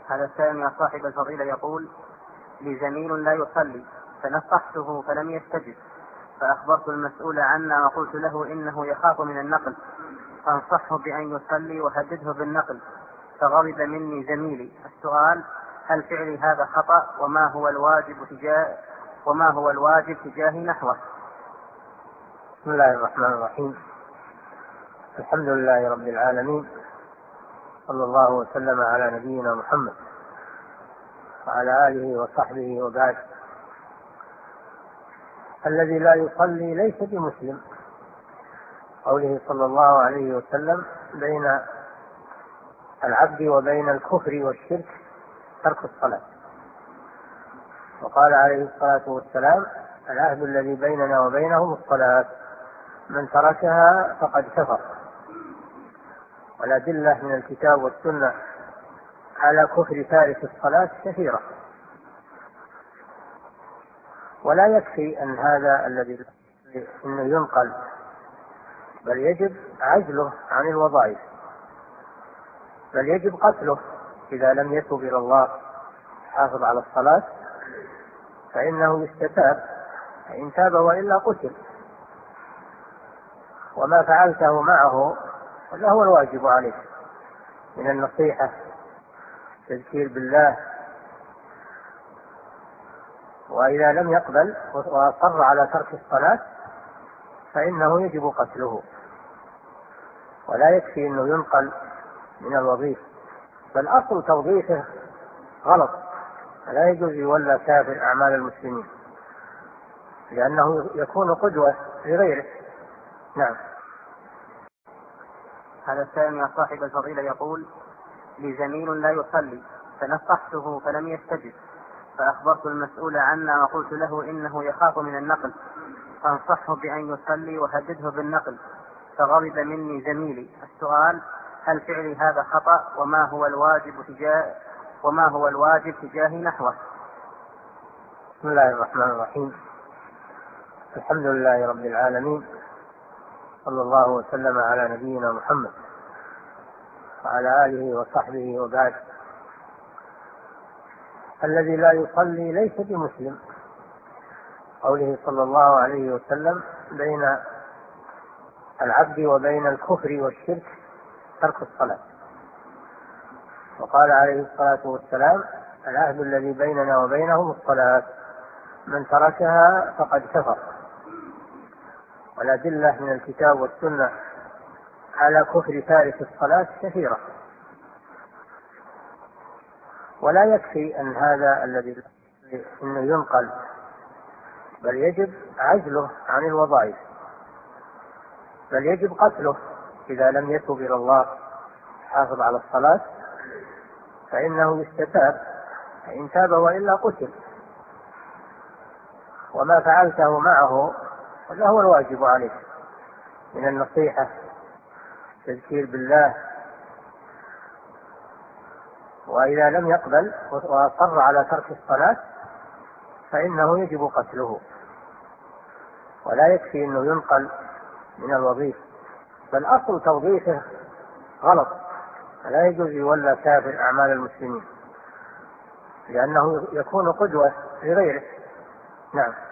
هذا الثاني يا صاحب الفضيلة يقول: لي زميل لا يصلي فنصحته فلم يستجب، فأخبرت المسؤول عنا وقلت له إنه يخاف من النقل، فانصحه بأن يصلي وهدده بالنقل، فغضب مني زميلي. السؤال: هل فعلي هذا خطأ؟ وما هو الواجب تجاه نحوه؟ بسم الله الرحمن الرحيم. الحمد لله رب العالمين، صلى الله وسلم على نبينا محمد وعلى آله وصحبه وبعد. الذي لا يصلي ليس بمسلم، قوله صلى الله عليه وسلم: بين العبد وبين الكفر والشرك ترك الصلاة. وقال عليه الصلاة والسلام: العهد الذي بيننا وبينهم الصلاة، من تركها فقد كفر. والأدلة من الكتاب والسنة على كفر تارك الصلاة كثيرة، ولا يكفي أن هذا الذي إنه ينقل، بل يجب عزله عن الوظائف، بل يجب قتله إذا لم يتب إلى الله حافظ على الصلاة، فإنه يستتاب، فإن تاب وإلا قتل. وما فعلته معه هذا هو الواجب عليه من النصيحة، التذكير بالله. وإذا لم يقبل وأصر على ترك الصلاة فإنه يجب قتله، ولا يكفي أنه ينقل من الوظيفة، بل أصل توظيفه غلط، لا يجوز يولى كافر أعمال المسلمين، لأنه يكون قدوة لغيره. نعم. هذا الثاني يا صاحب الفضيلة يقول: لي زميل لا يصلي فنصحته فلم يستجب، فأخبرت المسؤول عنا وقلت له إنه يخاف من النقل، فانصحه بأن يصلي وهدده بالنقل، فغضب مني زميلي. السؤال: هل فعلي هذا خطأ؟ وما هو الواجب تجاه نحوه؟ بسم الله الرحمن الرحيم. الحمد لله رب العالمين، صلى الله وسلم على نبينا محمد وعلى آله وصحبه وبعد. الذي لا يصلي ليس بمسلم، قوله صلى الله عليه وسلم: بين العبد وبين الكفر والشرك ترك الصلاة. وقال عليه الصلاة والسلام: العهد الذي بيننا وبينهم الصلاة، من تركها فقد كفر. والأدلة من الكتاب والسنة على كفر تارك الصلاة كثيرة، ولا يكفي أن هذا الذي إنه ينقل، بل يجب عزله عن الوظائف، بل يجب قتله إذا لم يتب إلى الله حافظ على الصلاة، فإنه يستتاب، فإن تاب وإلا قتل. وما فعلته معه هذا هو الواجب عليه من النصيحة، التذكير بالله. وإذا لم يقبل وأصر على ترك الصلاة فإنه يجب قتله، ولا يكفي أنه ينقل من الوظيفة، بل أصل توظيفه غلط، لا يجوز يولى كافر أعمال المسلمين، لأنه يكون قدوة لغيره. نعم.